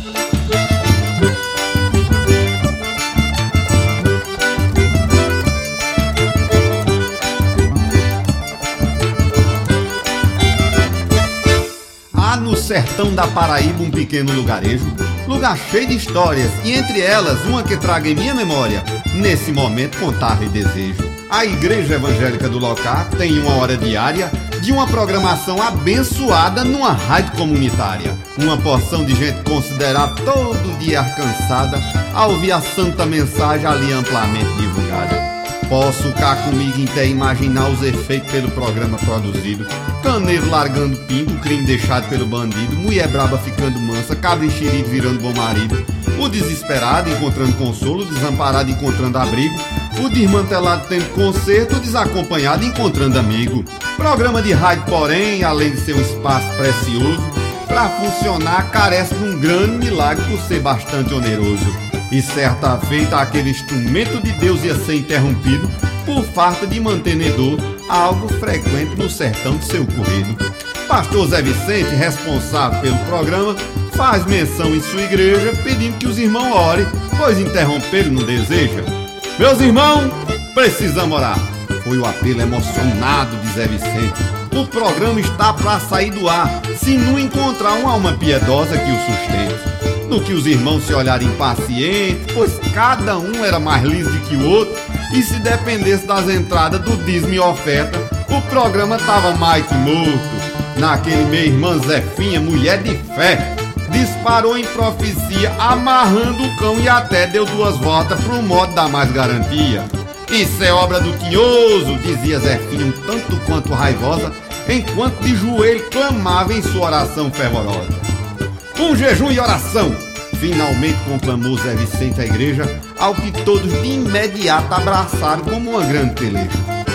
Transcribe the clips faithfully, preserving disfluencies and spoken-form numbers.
No sertão da Paraíba, um pequeno lugarejo, lugar cheio de histórias, e entre elas uma que traga em minha memória, nesse momento contar-lhe desejo. A igreja evangélica do local tem uma hora diária de uma programação abençoada numa rádio comunitária. Uma porção de gente considerada todo dia cansada a ouvir a santa mensagem ali amplamente divulgada. Posso cá comigo até imaginar os efeitos pelo programa produzido. Caneiro largando pingo, crime deixado pelo bandido, mulher braba ficando mansa, cabra enxerido virando bom marido, o desesperado encontrando consolo, o desamparado encontrando abrigo, o desmantelado tendo conserto, o desacompanhado encontrando amigo. Programa de rádio, porém, além de ser um espaço precioso, para funcionar carece de um grande milagre por ser bastante oneroso. E certa feita aquele instrumento de Deus ia ser interrompido por falta de mantenedor, algo frequente no sertão de seu corrido. Pastor Zé Vicente, responsável pelo programa, faz menção em sua igreja pedindo que os irmãos orem, pois interrompê-lo não deseja. Meus irmãos, precisamos orar. Foi o apelo emocionado de Zé Vicente. O programa está para sair do ar se não encontrar uma alma piedosa que o sustente. No que os irmãos se olharem impacientes, pois cada um era mais liso que o outro, e se dependesse das entradas do dízimo e oferta, o programa tava mais que morto. Naquele meio, irmã Zefinha, mulher de fé, disparou em profecia, amarrando o cão e até deu duas voltas pro modo dar mais garantia. Isso é obra do tinhoso, dizia Zefinha um tanto quanto raivosa, enquanto de joelho clamava em sua oração fervorosa. Um jejum e oração, finalmente conclamou Zé Vicente à igreja, ao que todos de imediato abraçaram como uma grande peleja.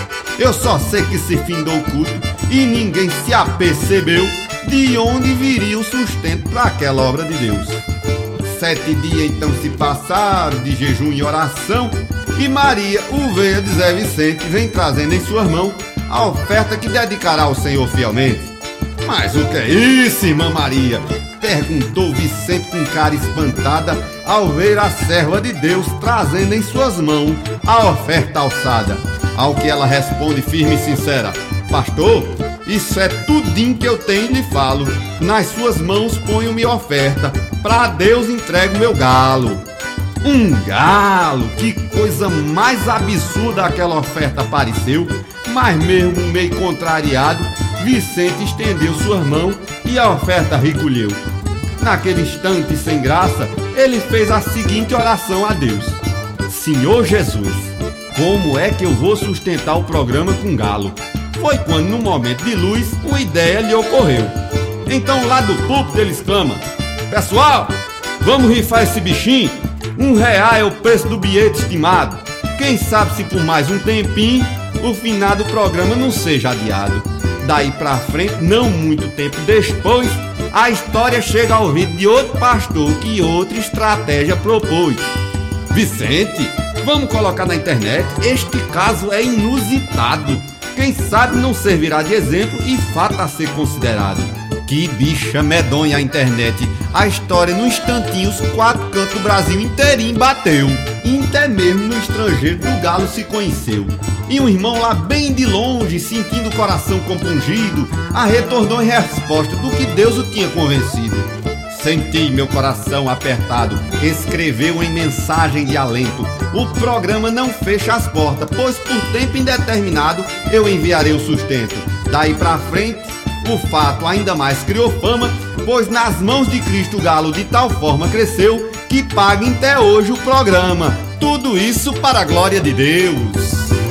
Eu só sei que se findou o culto e ninguém se apercebeu de onde viria o sustento para aquela obra de Deus. Sete dias então se passaram de jejum e oração, e Maria, ovelha de Zé Vicente, vem trazendo em suas mãos a oferta que dedicará ao Senhor fielmente. Mas o que é isso, irmã Maria? Perguntou Vicente com cara espantada ao ver a serva de Deus trazendo em suas mãos a oferta alçada. Ao que ela responde firme e sincera: pastor, isso é tudinho que eu tenho e lhe falo. Nas suas mãos ponho minha oferta, pra Deus entrego meu galo. Um galo! Que coisa mais absurda aquela oferta pareceu, mas mesmo meio contrariado, Vicente estendeu suas mãos e a oferta recolheu. Naquele instante sem graça, ele fez a seguinte oração a Deus: Senhor Jesus, como é que eu vou sustentar o programa com galo? Foi quando, num momento de luz, uma ideia lhe ocorreu. Então lá do púlpito ele exclama: pessoal, vamos rifar esse bichinho? Um real é o preço do bilhete estimado. Quem sabe se por mais um tempinho o finado programa não seja adiado. Daí pra frente, não muito tempo depois, a história chega ao ouvido de outro pastor que outra estratégia propôs. Vicente, vamos colocar na internet, este caso é inusitado. Quem sabe não servirá de exemplo e fato a ser considerado. Que bicha medonha a internet. A história, no instantinho, os quatro cantos do Brasil inteirinho bateu. E até mesmo no estrangeiro do galo se conheceu. E um irmão lá bem de longe, sentindo o coração compungido, arretornou em resposta do que Deus o tinha convencido. Senti meu coração apertado, escreveu em mensagem de alento: o programa não fecha as portas, pois por tempo indeterminado eu enviarei o sustento. Daí pra frente, o fato ainda mais criou fama, pois nas mãos de Cristo o galo de tal forma cresceu que paga até hoje o programa. Tudo isso para a glória de Deus.